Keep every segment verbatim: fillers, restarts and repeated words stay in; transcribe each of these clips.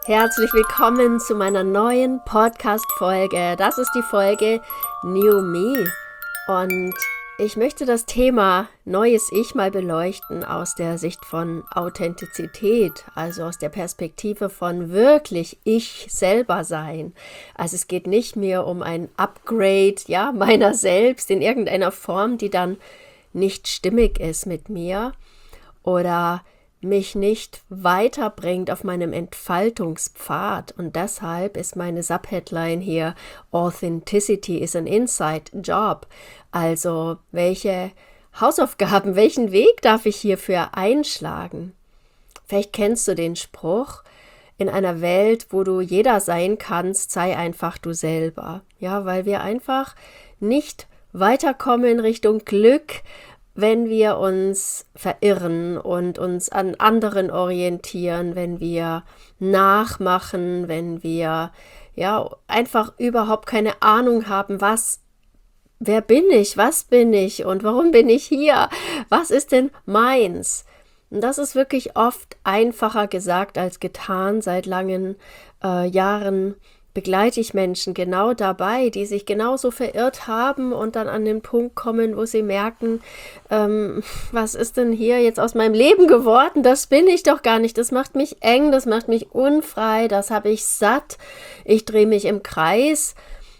Herzlich willkommen zu meiner neuen Podcast-Folge. Das ist die Folge New Me und ich möchte das Thema Neues Ich mal beleuchten aus der Sicht von Authentizität, also aus der Perspektive von wirklich ich selber sein. Also es geht nicht mehr um ein Upgrade, ja, meiner selbst in irgendeiner Form, die dann nicht stimmig ist mit mir oder mich nicht weiterbringt auf meinem Entfaltungspfad. Und deshalb ist meine Subheadline hier: Authenticity is an inside job. Also welche Hausaufgaben, welchen Weg darf ich hierfür einschlagen? Vielleicht kennst du den Spruch: In einer Welt, wo du jeder sein kannst, sei einfach du selber. Ja, weil wir einfach nicht weiterkommen in Richtung Glück, wenn wir uns verirren und uns an anderen orientieren, wenn wir nachmachen, wenn wir ja einfach überhaupt keine Ahnung haben, was, wer bin ich, was bin ich und warum bin ich hier, was ist denn meins? Und das ist wirklich oft einfacher gesagt als getan. Seit langen äh, Jahren begleite ich Menschen genau dabei, die sich genauso verirrt haben und dann an den Punkt kommen, wo sie merken, ähm, was ist denn hier jetzt aus meinem Leben geworden? Das bin ich doch gar nicht. Das macht mich eng, das macht mich unfrei, das habe ich satt. Ich drehe mich im Kreis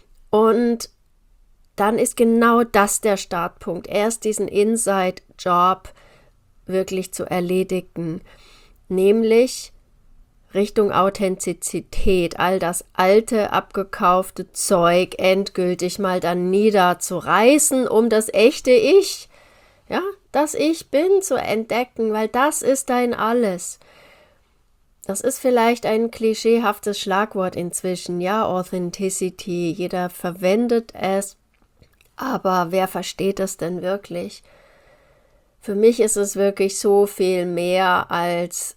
und dann ist genau das der Startpunkt. Erst diesen Inside-Job wirklich zu erledigen, nämlich Richtung Authentizität, all das alte, abgekaufte Zeug endgültig mal dann niederzureißen, um das echte Ich, ja, das Ich bin, zu entdecken, weil das ist dein Alles. Das ist vielleicht ein klischeehaftes Schlagwort inzwischen, ja, Authenticity, jeder verwendet es, aber wer versteht es denn wirklich? Für mich ist es wirklich so viel mehr als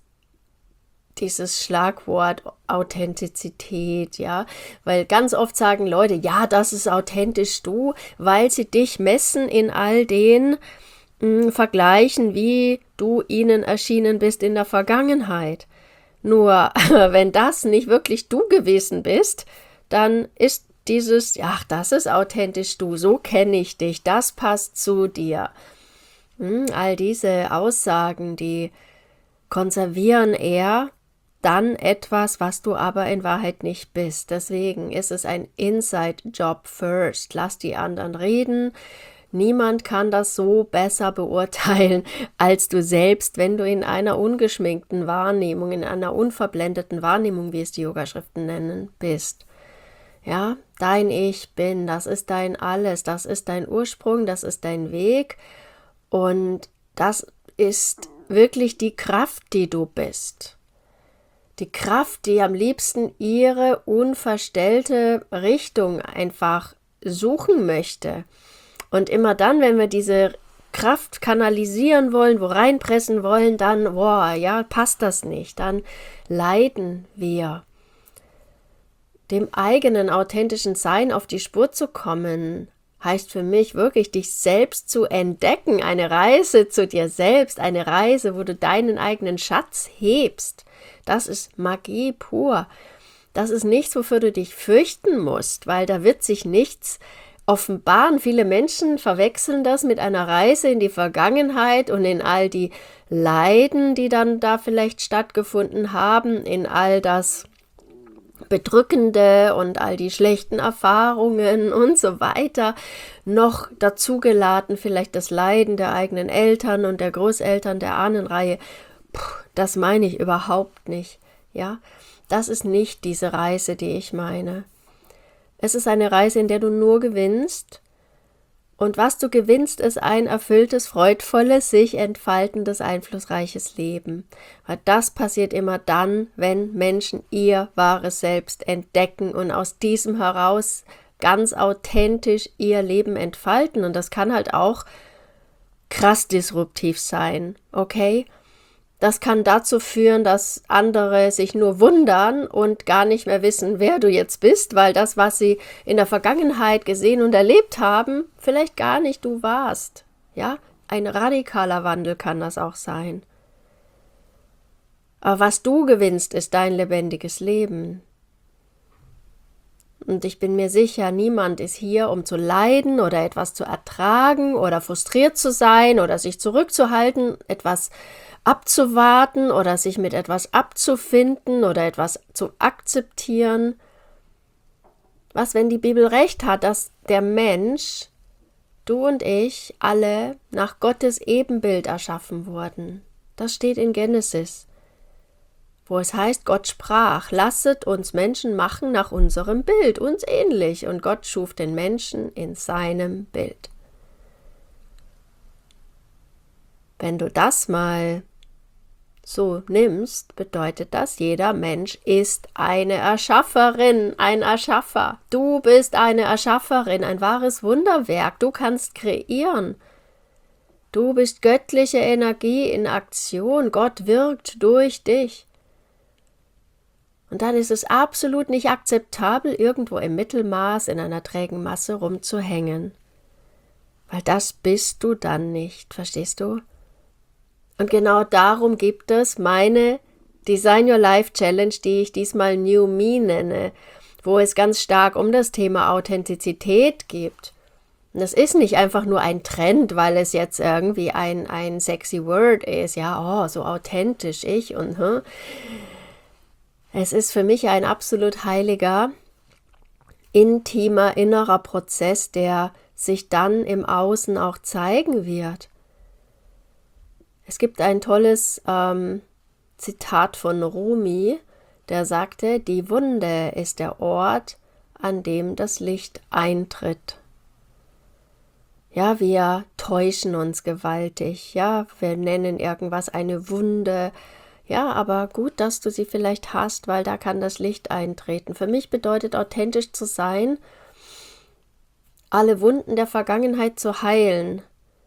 dieses Schlagwort Authentizität, ja, weil ganz oft sagen Leute, ja, das ist authentisch du, weil sie dich messen in all den mh, Vergleichen, wie du ihnen erschienen bist in der Vergangenheit. Nur, wenn das nicht wirklich du gewesen bist, dann ist dieses, ja, das ist authentisch du, so kenne ich dich, das passt zu dir. Hm, all diese Aussagen, die konservieren eher dann etwas, was du aber in Wahrheit nicht bist. Deswegen ist es ein Inside-Job first. Lass die anderen reden. Niemand kann das so besser beurteilen als du selbst, wenn du in einer ungeschminkten Wahrnehmung, in einer unverblendeten Wahrnehmung, wie es die Yogaschriften nennen, bist. Ja, dein Ich bin, das ist dein Alles, das ist dein Ursprung, das ist dein Weg und das ist wirklich die Kraft, die du bist. Die Kraft, die am liebsten ihre unverstellte Richtung einfach suchen möchte. Und immer dann, wenn wir diese Kraft kanalisieren wollen, wo reinpressen wollen, dann, boah, ja, passt das nicht. Dann leiden wir. Dem eigenen authentischen Sein auf die Spur zu kommen, heißt für mich wirklich, dich selbst zu entdecken. Eine Reise zu dir selbst, eine Reise, wo du deinen eigenen Schatz hebst. Das ist Magie pur. Das ist nichts, wofür du dich fürchten musst, weil da wird sich nichts offenbaren. Viele Menschen verwechseln das mit einer Reise in die Vergangenheit und in all die Leiden, die dann da vielleicht stattgefunden haben, in all das Bedrückende und all die schlechten Erfahrungen und so weiter, noch dazugeladen vielleicht das Leiden der eigenen Eltern und der Großeltern der Ahnenreihe. Puh, das meine ich überhaupt nicht, ja. Das ist nicht diese Reise, die ich meine. Es ist eine Reise, in der du nur gewinnst. Und was du gewinnst, ist ein erfülltes, freudvolles, sich entfaltendes, einflussreiches Leben. Weil das passiert immer dann, wenn Menschen ihr wahres Selbst entdecken und aus diesem heraus ganz authentisch ihr Leben entfalten. Und das kann halt auch krass disruptiv sein, okay? Das kann dazu führen, dass andere sich nur wundern und gar nicht mehr wissen, wer du jetzt bist, weil das, was sie in der Vergangenheit gesehen und erlebt haben, vielleicht gar nicht du warst. Ja, ein radikaler Wandel kann das auch sein. Aber was du gewinnst, ist dein lebendiges Leben. Und ich bin mir sicher, niemand ist hier, um zu leiden oder etwas zu ertragen oder frustriert zu sein oder sich zurückzuhalten, etwas abzuwarten oder sich mit etwas abzufinden oder etwas zu akzeptieren. Was, wenn die Bibel recht hat, dass der Mensch, du und ich, alle nach Gottes Ebenbild erschaffen wurden? Das steht in Genesis, wo es heißt, Gott sprach, lasset uns Menschen machen nach unserem Bild, uns ähnlich. Und Gott schuf den Menschen in seinem Bild. Wenn du das mal so nimmst, bedeutet das, jeder Mensch ist eine Erschafferin, ein Erschaffer. Du bist eine Erschafferin, ein wahres Wunderwerk. Du kannst kreieren. Du bist göttliche Energie in Aktion. Gott wirkt durch dich. Und dann ist es absolut nicht akzeptabel, irgendwo im Mittelmaß in einer trägen Masse rumzuhängen. Weil das bist du dann nicht, verstehst du? Und genau darum gibt es meine Design Your Life Challenge, die ich diesmal New Me nenne, wo es ganz stark um das Thema Authentizität geht. Und das ist nicht einfach nur ein Trend, weil es jetzt irgendwie ein, ein sexy Word ist, ja, oh, so authentisch ich und hm. Es ist für mich ein absolut heiliger, intimer, innerer Prozess, der sich dann im Außen auch zeigen wird. Es gibt ein tolles ähm, Zitat von Rumi, der sagte, die Wunde ist der Ort, an dem das Licht eintritt. Ja, wir täuschen uns gewaltig, ja, wir nennen irgendwas eine Wunde. Ja, aber gut, dass du sie vielleicht hast, weil da kann das Licht eintreten. Für mich bedeutet authentisch zu sein, alle Wunden der Vergangenheit zu heilen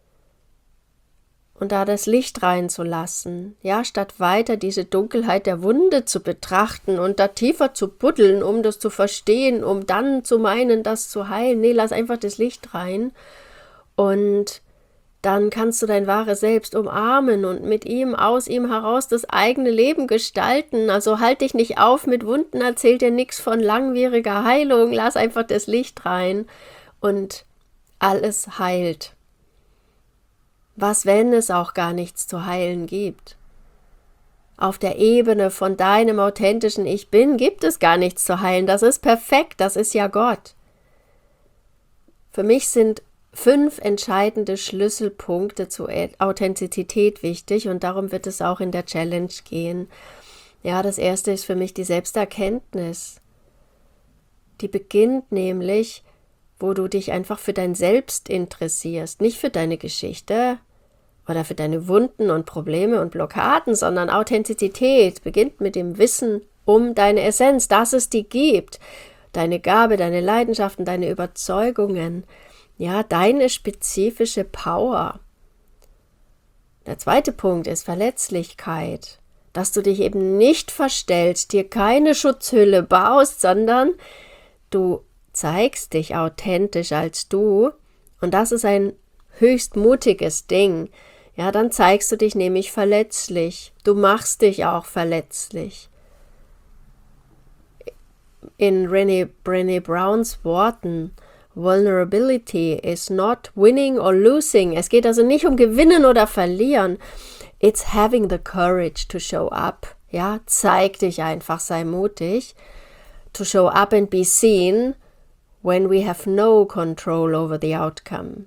und da das Licht reinzulassen. Ja, statt weiter diese Dunkelheit der Wunde zu betrachten und da tiefer zu buddeln, um das zu verstehen, um dann zu meinen, das zu heilen. Nee, lass einfach das Licht rein und dann kannst du dein wahres Selbst umarmen und mit ihm, aus ihm heraus das eigene Leben gestalten. Also halt dich nicht auf mit Wunden, erzähl dir nichts von langwieriger Heilung, lass einfach das Licht rein und alles heilt. Was, wenn es auch gar nichts zu heilen gibt? Auf der Ebene von deinem authentischen Ich Bin gibt es gar nichts zu heilen. Das ist perfekt, das ist ja Gott. Für mich sind fünf entscheidende Schlüsselpunkte zur Authentizität wichtig und darum wird es auch in der Challenge gehen. Ja, das erste ist für mich die Selbsterkenntnis. Die beginnt nämlich, wo du dich einfach für dein Selbst interessierst, nicht für deine Geschichte oder für deine Wunden und Probleme und Blockaden, sondern Authentizität beginnt mit dem Wissen um deine Essenz, dass es die gibt, deine Gabe, deine Leidenschaften, deine Überzeugungen. Ja, deine spezifische Power. Der zweite Punkt ist Verletzlichkeit, dass du dich eben nicht verstellst, dir keine Schutzhülle baust, sondern du zeigst dich authentisch als du und das ist ein höchst mutiges Ding. Ja, dann zeigst du dich nämlich verletzlich. Du machst dich auch verletzlich. In Brené, Brené Browns Worten, Vulnerability is not winning or losing. Es geht also nicht um gewinnen oder verlieren. It's having the courage to show up. Ja, zeig dich einfach, sei mutig. To show up and be seen when we have no control over the outcome.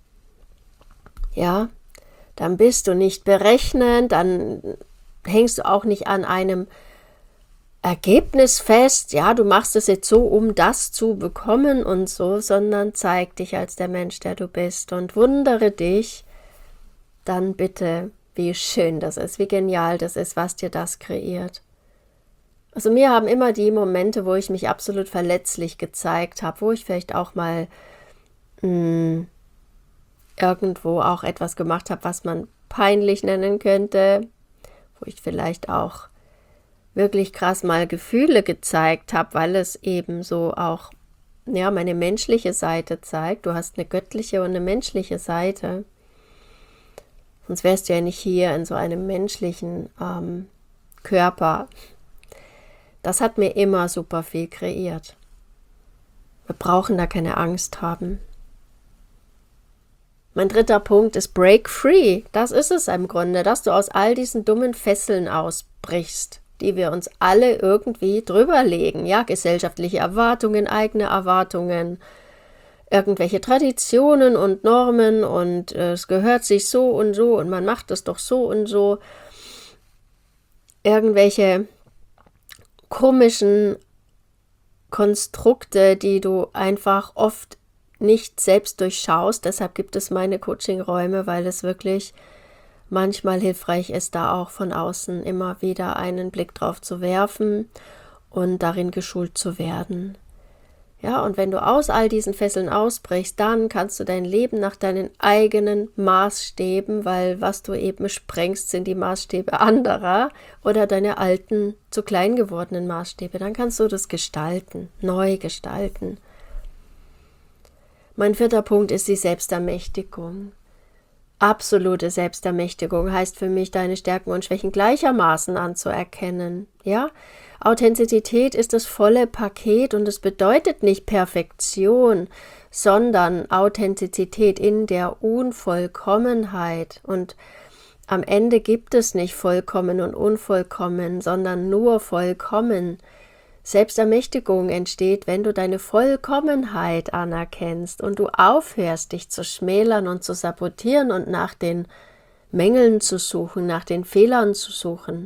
Ja, dann bist du nicht berechnend, dann hängst du auch nicht an einem Ergebnis fest, ja, du machst es jetzt so, um das zu bekommen und so, sondern zeig dich als der Mensch, der du bist und wundere dich, dann bitte, wie schön das ist, wie genial das ist, was dir das kreiert. Also mir haben immer die Momente, wo ich mich absolut verletzlich gezeigt habe, wo ich vielleicht auch mal mh, irgendwo auch etwas gemacht habe, was man peinlich nennen könnte, wo ich vielleicht auch wirklich krass mal Gefühle gezeigt habe, weil es eben so auch ja, meine menschliche Seite zeigt. Du hast eine göttliche und eine menschliche Seite. Sonst wärst du ja nicht hier in so einem menschlichen ähm, Körper. Das hat mir immer super viel kreiert. Wir brauchen da keine Angst haben. Mein dritter Punkt ist Break Free. Das ist es im Grunde, dass du aus all diesen dummen Fesseln ausbrichst, die wir uns alle irgendwie drüber legen. Ja, gesellschaftliche Erwartungen, eigene Erwartungen, irgendwelche Traditionen und Normen und äh, es gehört sich so und so und man macht es doch so und so. Irgendwelche komischen Konstrukte, die du einfach oft nicht selbst durchschaust. Deshalb gibt es meine Coaching-Räume, weil es wirklich manchmal hilfreich ist, da auch von außen immer wieder einen Blick drauf zu werfen und darin geschult zu werden. Ja, und wenn du aus all diesen Fesseln ausbrichst, dann kannst du dein Leben nach deinen eigenen Maßstäben, weil was du eben sprengst, sind die Maßstäbe anderer oder deine alten, zu klein gewordenen Maßstäbe. Dann kannst du das gestalten, neu gestalten. Mein vierter Punkt ist die Selbstermächtigung. Absolute Selbstermächtigung heißt für mich, deine Stärken und Schwächen gleichermaßen anzuerkennen. Ja? Authentizität ist das volle Paket und es bedeutet nicht Perfektion, sondern Authentizität in der Unvollkommenheit. Und am Ende gibt es nicht vollkommen und unvollkommen, sondern nur vollkommen. Selbstermächtigung entsteht, wenn du deine Vollkommenheit anerkennst und du aufhörst, dich zu schmälern und zu sabotieren und nach den Mängeln zu suchen, nach den Fehlern zu suchen.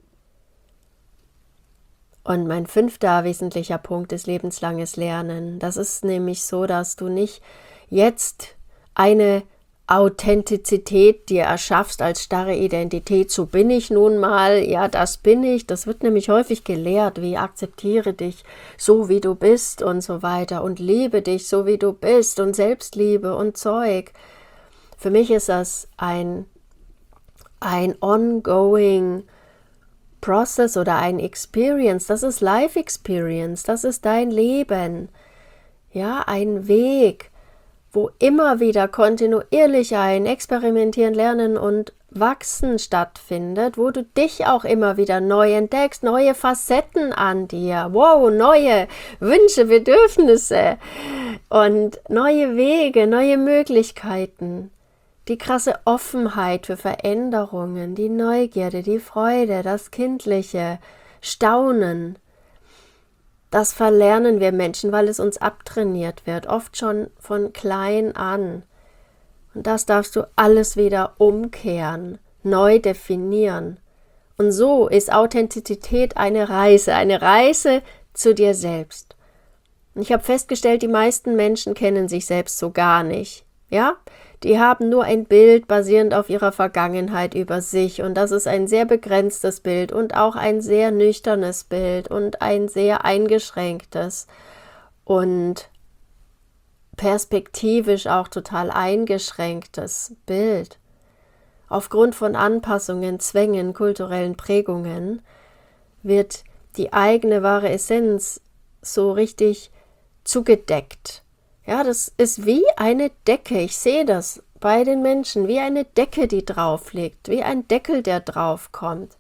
Und mein fünfter wesentlicher Punkt ist lebenslanges Lernen. Das ist nämlich so, dass du nicht jetzt eine Authentizität dir erschaffst als starre Identität, so bin ich nun mal, ja, das bin ich, das wird nämlich häufig gelehrt, wie akzeptiere dich so, wie du bist und so weiter und liebe dich so, wie du bist und Selbstliebe und Zeug. Für mich ist das ein, ein ongoing Process oder ein Experience, das ist Life Experience, das ist dein Leben, ja, ein Weg, wo immer wieder kontinuierlich ein Experimentieren, Lernen und Wachsen stattfindet, wo du dich auch immer wieder neu entdeckst, neue Facetten an dir, wow, neue Wünsche, Bedürfnisse und neue Wege, neue Möglichkeiten, die krasse Offenheit für Veränderungen, die Neugierde, die Freude, das kindliche Staunen. Das verlernen wir Menschen, weil es uns abtrainiert wird, oft schon von klein an. Und das darfst du alles wieder umkehren, neu definieren. Und so ist Authentizität eine Reise, eine Reise zu dir selbst. Und ich habe festgestellt, die meisten Menschen kennen sich selbst so gar nicht. Ja? Die haben nur ein Bild basierend auf ihrer Vergangenheit über sich und das ist ein sehr begrenztes Bild und auch ein sehr nüchternes Bild und ein sehr eingeschränktes und perspektivisch auch total eingeschränktes Bild. Aufgrund von Anpassungen, Zwängen, kulturellen Prägungen wird die eigene wahre Essenz so richtig zugedeckt. Ja, das ist wie eine Decke. Ich sehe das bei den Menschen, wie eine Decke, die drauf liegt, wie ein Deckel, der drauf kommt.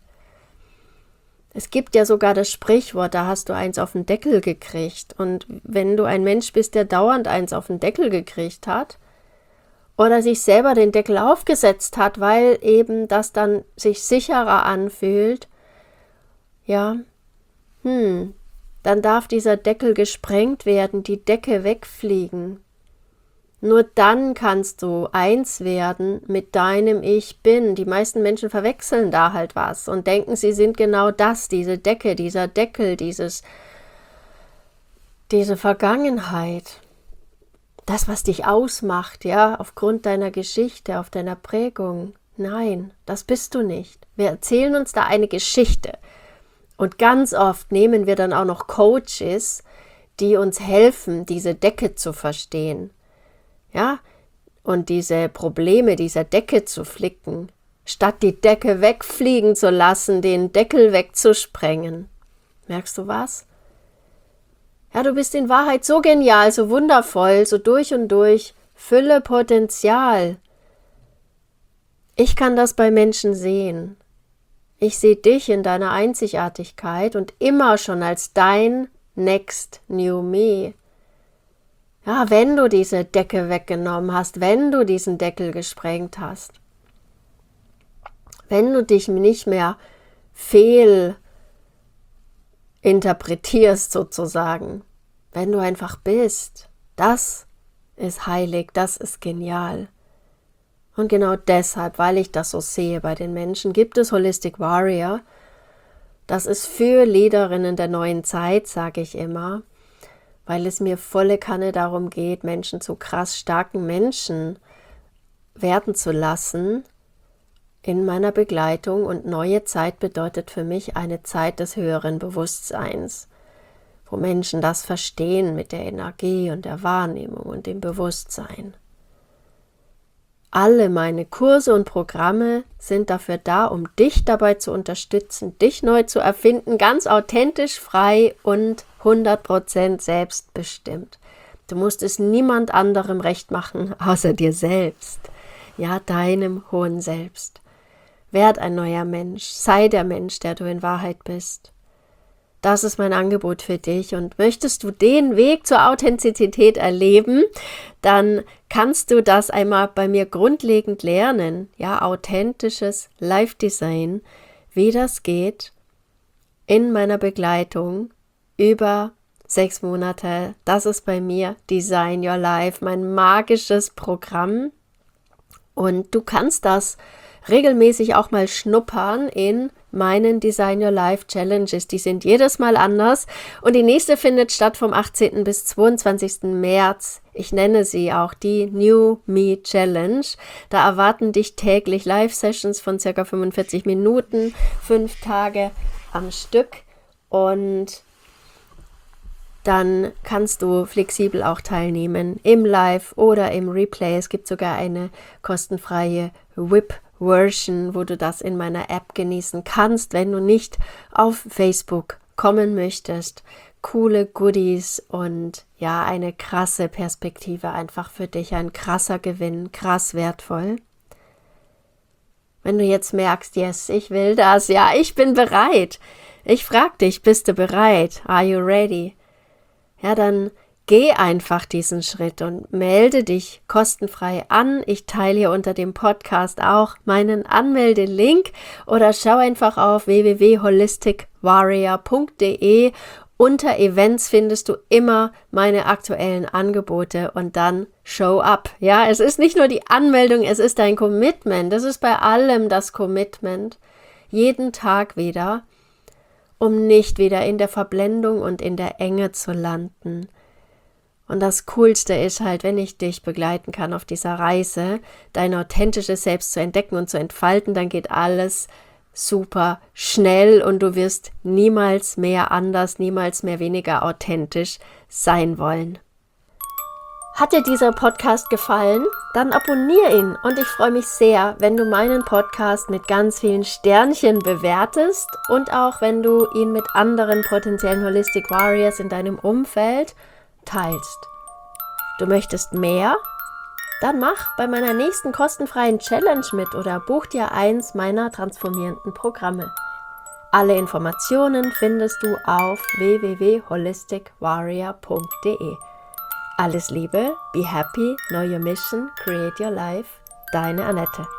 Es gibt ja sogar das Sprichwort, da hast du eins auf den Deckel gekriegt. Und wenn du ein Mensch bist, der dauernd eins auf den Deckel gekriegt hat oder sich selber den Deckel aufgesetzt hat, weil eben das dann sich sicherer anfühlt, ja, hm, dann darf dieser Deckel gesprengt werden, die Decke wegfliegen. Nur dann kannst du eins werden mit deinem Ich Bin. Die meisten Menschen verwechseln da halt was und denken, sie sind genau das, diese Decke, dieser Deckel, dieses, diese Vergangenheit. Das, was dich ausmacht, ja, aufgrund deiner Geschichte, auf deiner Prägung. Nein, das bist du nicht. Wir erzählen uns da eine Geschichte. Und ganz oft nehmen wir dann auch noch Coaches, die uns helfen, diese Decke zu verstehen. Ja, und diese Probleme dieser Decke zu flicken, statt die Decke wegfliegen zu lassen, den Deckel wegzusprengen. Merkst du was? Ja, du bist in Wahrheit so genial, so wundervoll, so durch und durch, Fülle Potenzial. Ich kann das bei Menschen sehen. Ich sehe dich in deiner Einzigartigkeit und immer schon als dein Next New Me. Ja, wenn du diese Decke weggenommen hast, wenn du diesen Deckel gesprengt hast, wenn du dich nicht mehr fehl interpretierst sozusagen, wenn du einfach bist, das ist heilig, das ist genial. Und genau deshalb, weil ich das so sehe bei den Menschen, gibt es Holistic Warrior. Das ist für Leaderinnen der neuen Zeit, sage ich immer, weil es mir volle Kanne darum geht, Menschen zu krass starken Menschen werden zu lassen in meiner Begleitung. Und neue Zeit bedeutet für mich eine Zeit des höheren Bewusstseins, wo Menschen das verstehen mit der Energie und der Wahrnehmung und dem Bewusstsein. Alle meine Kurse und Programme sind dafür da, um dich dabei zu unterstützen, dich neu zu erfinden, ganz authentisch, frei und hundert Prozent selbstbestimmt. Du musst es niemand anderem recht machen, außer dir selbst. Ja, deinem hohen Selbst. Werd ein neuer Mensch, sei der Mensch, der du in Wahrheit bist. Das ist mein Angebot für dich, und möchtest du den Weg zur Authentizität erleben, dann kannst du das einmal bei mir grundlegend lernen. Ja, authentisches Life-Design, wie das geht in meiner Begleitung über sechs Monate. Das ist bei mir Design Your Life, mein magisches Programm, und du kannst das regelmäßig auch mal schnuppern in meinen Design Your Life Challenges. Die sind jedes Mal anders, und die nächste findet statt vom achtzehnten bis zweiundzwanzigsten März. Ich nenne sie auch die New Me Challenge. Da erwarten dich täglich Live-Sessions von ca. fünfundvierzig Minuten, fünf Tage am Stück, und dann kannst du flexibel auch teilnehmen im Live oder im Replay. Es gibt sogar eine kostenfreie V I P-Version, wo du das in meiner App genießen kannst, wenn du nicht auf Facebook kommen möchtest. Coole Goodies und ja, eine krasse Perspektive einfach für dich, ein krasser Gewinn, krass wertvoll. Wenn du jetzt merkst, yes, ich will das, ja, ich bin bereit. Ich frage dich, bist du bereit? Are you ready? Ja, dann geh einfach diesen Schritt und melde dich kostenfrei an. Ich teile hier unter dem Podcast auch meinen Anmeldelink, oder schau einfach auf w w w punkt holistic warrior punkt d e. Unter Events findest du immer meine aktuellen Angebote, und dann show up. Ja, es ist nicht nur die Anmeldung, es ist dein Commitment. Das ist bei allem das Commitment. Jeden Tag wieder, um nicht wieder in der Verblendung und in der Enge zu landen. Und das Coolste ist halt, wenn ich dich begleiten kann auf dieser Reise, dein authentisches Selbst zu entdecken und zu entfalten, dann geht alles super schnell und du wirst niemals mehr anders, niemals mehr weniger authentisch sein wollen. Hat dir dieser Podcast gefallen? Dann abonniere ihn, und ich freue mich sehr, wenn du meinen Podcast mit ganz vielen Sternchen bewertest und auch wenn du ihn mit anderen potenziellen Holistic Warriors in deinem Umfeld teilst. Du möchtest mehr? Dann mach bei meiner nächsten kostenfreien Challenge mit oder buch dir eins meiner transformierenden Programme. Alle Informationen findest du auf w w w punkt holistic warrior punkt d e. Alles Liebe, be happy, know your mission, create your life, deine Annette.